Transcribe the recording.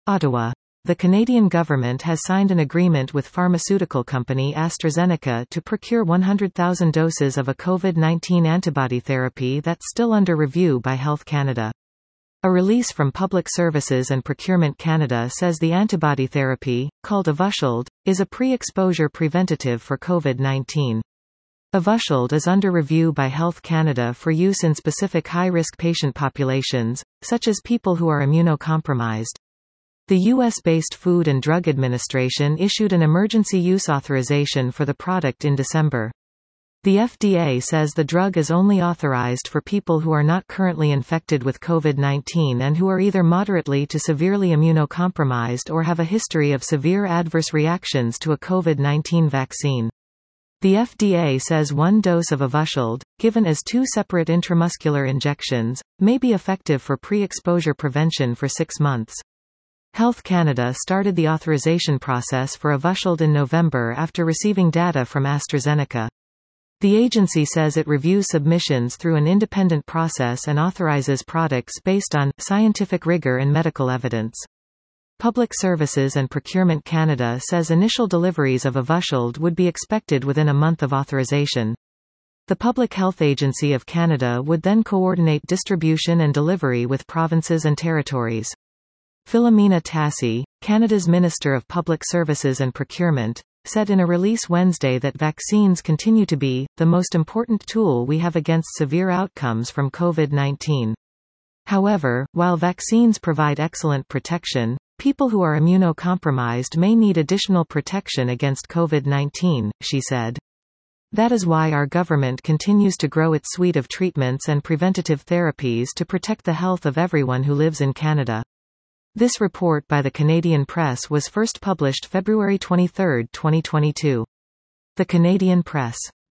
Ottawa. The Canadian government has signed an agreement with pharmaceutical company AstraZeneca to procure 100,000 doses of a COVID-19 antibody therapy that's still under review by Health Canada. A release from Public Services and Procurement Canada says the antibody therapy, called Evusheld, is a pre-exposure preventative for COVID-19. Evusheld is under review by Health Canada for use in specific high-risk patient populations, such as people who are immunocompromised. The U.S.-based Food and Drug Administration issued an emergency use authorization for the product in December. The FDA says the drug is only authorized for people who are not currently infected with COVID-19 and who are either moderately to severely immunocompromised or have a history of severe adverse reactions to a COVID-19 vaccine. The FDA says one dose of Evusheld, given as 2 separate intramuscular injections, may be effective for pre-exposure prevention for 6 months. Health Canada started the authorization process for Evusheld in November after receiving data from AstraZeneca. The agency says it reviews submissions through an independent process and authorizes products based on scientific rigor and medical evidence. Public Services and Procurement Canada says initial deliveries of Evusheld would be expected within a month of authorization. The Public Health Agency of Canada would then coordinate distribution and delivery with provinces and territories. Philomena Tassi, Canada's Minister of Public Services and Procurement, said in a release Wednesday that vaccines continue to be the most important tool we have against severe outcomes from COVID-19. However, while vaccines provide excellent protection, people who are immunocompromised may need additional protection against COVID-19, she said. That is why our government continues to grow its suite of treatments and preventative therapies to protect the health of everyone who lives in Canada. This report by the Canadian Press was first published February 23, 2022. The Canadian Press.